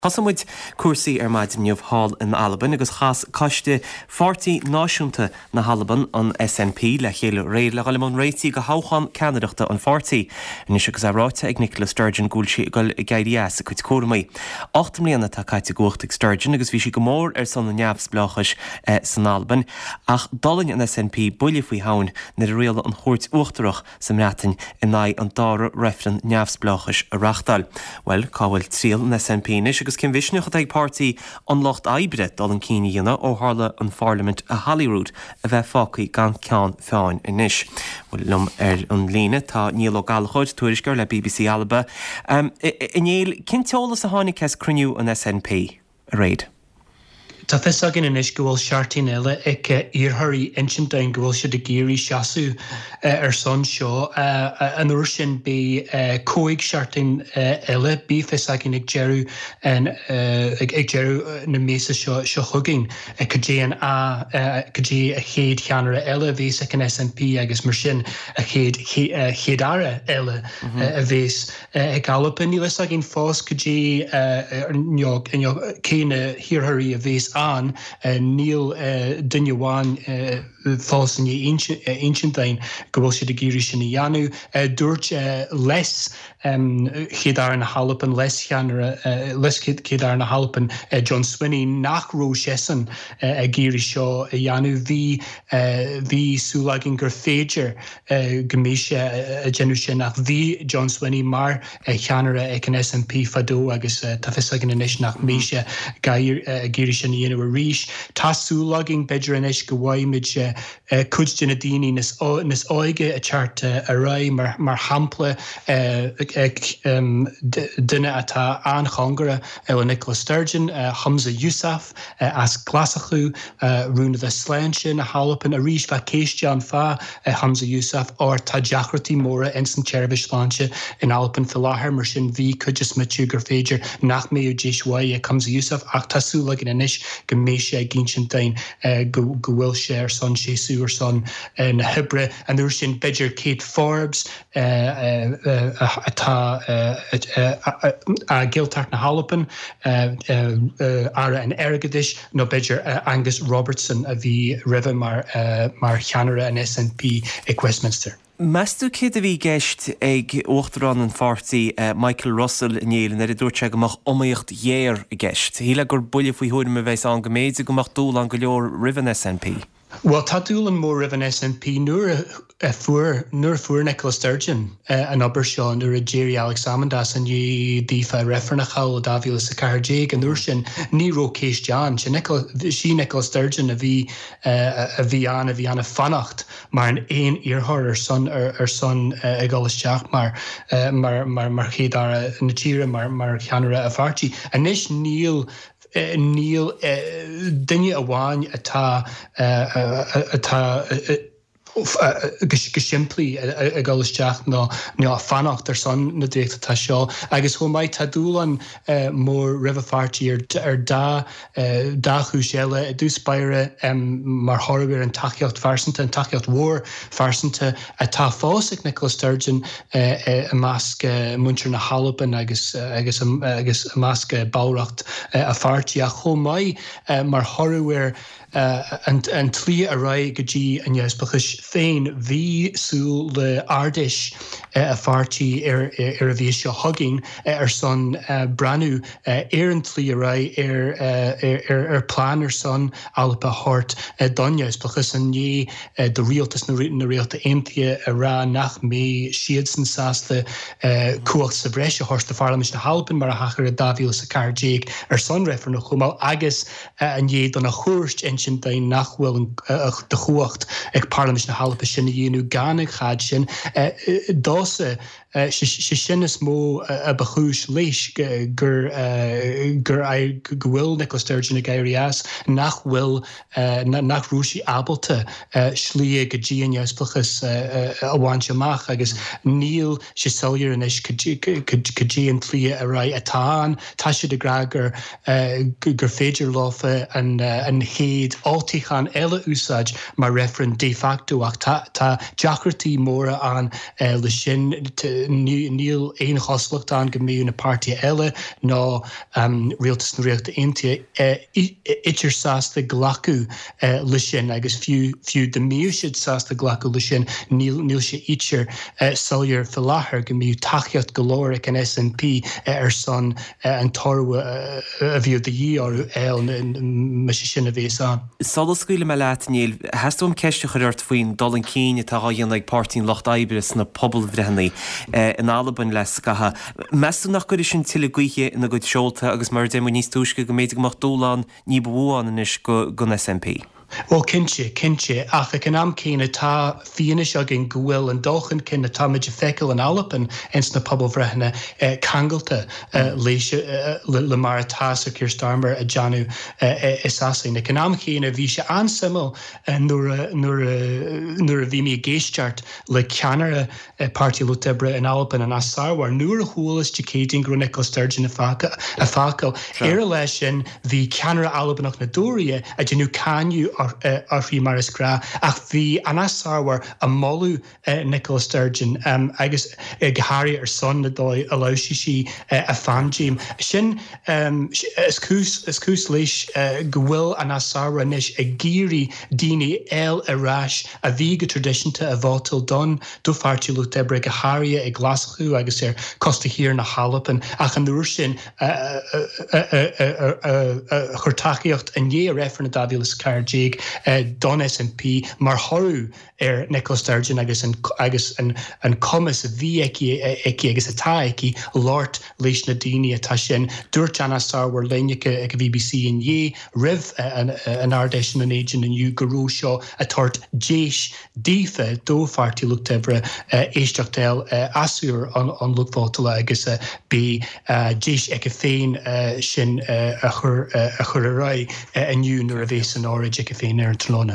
Hasamid cuasaí maidin neamh hall in Alban agus chas coiste 40 náisiúnta na Halban an SNP le chéile réad le galimón réití go háchan Canadaachta an 40. Nis agus aráte ag Nicola Sturgeon gúilsí go gaiirias a chuid cuairmaí. 8 mbliana tá caite gocht ag Sturgeon agus bhí si go mór san na neamhs blachas san Alban ach dalann an SNP buile faoi hain na réal an chóirt uachtarach sa mreatain in naid an dára refren neamhs blachas a rachtal. Well, cáhfuil tríal an SNP nis agus cin visneach ag pártaí an locht aibre dal an cíine dhéana ó tharla an Parliament a Holyrood a bheith fácaí gan ceann feáin inis. Well, lum an líne tá Níl Ó Gailchead tuairisceoir le BBC Alba. Níl, cin teolas a tháinig ces cruniú an SNP a réad? Tá fis agin inis go bhfuil seaartaí eile ag iarthaí intintain go bhfuil siad a géirí seasamh son seo an uair sin bí cóig seaartain eile bí fis agin ag jeirú na méasa seo thugainn go dté a chéad cheanara eile bhés ag an SNP agus mar sin a chéadara eile a bhés ag Alban. Ní leis agin fós go dté céine hiarthaí a bhés an Níl duine bháin fós in intintain go bhfuil siad a géirí sin i dheanú. Dúirt les chéadar na Halban, les chéadar na Halban John Swinney nach ró sesan a géirí seo i dheanú. Bhí súlagin gur féidir go méise a genú sin nach bhí John Swinney mar cheanara ag an SNP fadó agus tá fis agin inis nach méise géirí sin i dhéanú a ríis. Tá súlagin beidir inis go bhhaimid cuid de na daoine nas áige a teart a ra mar hampla duine atá anchangara le Nicola Sturgeon, Humza Yousaf as glasachu rúna the sláin sin a Halban a ríis bheith céiste an fá Humza Yousaf or tá deachratí móra in san Chervish láinse in Alban fi láthair mar sin bhí cuideas mitú gur féidir nach méú déisháid Humza Yousaf ach tá súlagin inis go méise ag gintintain go bhfuil sé son séú son na hibre an uair sin beidir Kate Forbes atá a gilteart na Halban ara an Ergadis nó beidir Angus Robertson a bhí ribh mar cheanara an SNP ag Westminster. Meastú céad a bhí geist ag uachtarán an 40 Michael Russell in éilean ar a dúirt goach omíocht dhéir a geist. Híle gur buile faoi thuairm a bheits an goméid goach dúil an go leor rivan SNP. Well, tá dúil an mór rivan SNP nuair fuair Nicola Sturgeon an obair seo nuair a Jerry Alexamandas an dífa referna chail Dávíle sa Carjéig an uair sin ní ró céis John sí Nicola Sturgeon a bhí anna fannacht mar an éon iarthar ar son ag golasteach mar chéadar na tíre mar cheanara a bhartí. Anis Níl duine a bháin atá gesimpli a golasteach ná fannacht ar son na dréachta tá seo agus chu mbeidh tá dúlan mór ribhfartí ar dá chúis eile dúspáire mar thorabhar an takeíocht farsanta an takeíocht mhór farsanta atá fós ag Nicola Sturgeon a másc muintir na Halban agus a másc báireacht a fartí a chu mbeidh mar thorabhar an tlí a ra go dtí an neamhspachas féin bhí súil le ardis a fartí ar a bhí seo thugainn ar son breanú ar an tlí a ra ar plán ar son alpa hort don neamhspachas an ní do rialtas na rialta aontaithe a rá nach mé siad san sásta cuacht sa bhreis a thorst na Parliament na Halban mar a hachar a Dávíle sa Carjéig ar son refar na chumáil agus an dhéad an a chuairt sin dain nachhfuil de chuacht ag Parliament na Halban sin a dhéanú gan ag chad sin dása sin is mó a bachúis leis gur bhfuil Nicola Sturgeon a gaiirias nach rúsí abalta slí go dtí an neamhspachas a bhaint amach agus níl sé saoir inis go dtí an tlí a ra atá tá siad a gra gur féidir láfa an héad átaíchan eile úsáid mar referent de facto ach tá deachratí móra an le sin níl éon choslacht an go méú na pártí eile ná rialtas na réalta intia itir sásta glacu lei sin agus fiú de míú siad sásta glacu lei sin níl sé itir solir fi láthair go míú tachiacht golóric an SNP son an torha a bhíú de dhí orú eil me sé sin a bhés an. Solascuile me leat níl heúm ceiste chuirt faoin dolan cíine tá dhéana ag pártín Locht Ibris na pobl bhrehannaí in Alban les gatha. Meú nach go sin tiile gcuiche ina go seolta agus mar déimú níos túisce go méidir amach dóláán ní bháin is go SMP. Ó cinse ach ag an am cíine tá fianais agin gohfuil an dóchan cinna táid feicil an Alban ins na pobl bhrehanna cangalta léise le mar atá a Keir Starmer a Janu is asaí. Ag an am cíine bhí sé ansimil nuair a bhí mí géisteart le ceanara Pártí Lutebre in Alban an asárhar nuair a thualas de céding gro Nicola Sturgeon a fácail. Éire lei sin bhí ceanara Albanach na dúria a dú caniu ar fhí mar is gra ach bhí an asárhar a molú Nicola Sturgeon agus gohair ar son na dóid a lausi si a fanjim. Sin is cús leis go bhfuil an asárhar nis a géirí daoine eil arás a bhí go tradiisianta a bhátal don do Pártí Lutebre gohair ag glasachú agus ar costa hir na Halapan ach an dúir sin churtaíocht an dhé réfar na Dávílas Carjig don SNP mar thorú Nicola Sturgeon agus an commas a bhí eici agus atá eici Lord leis na daoine atá sin dúirt an asárhar léinneacha ag BBC in dhé rih an ardéis an éidean aniu goró seo a tart déis dífa dó Pártí Lutebre éisteacht eil asúr an luchvátaile agus bí déis ag féin sin a chur a rá aniu nuair a bhés an áid ag féin ar an Trelóna.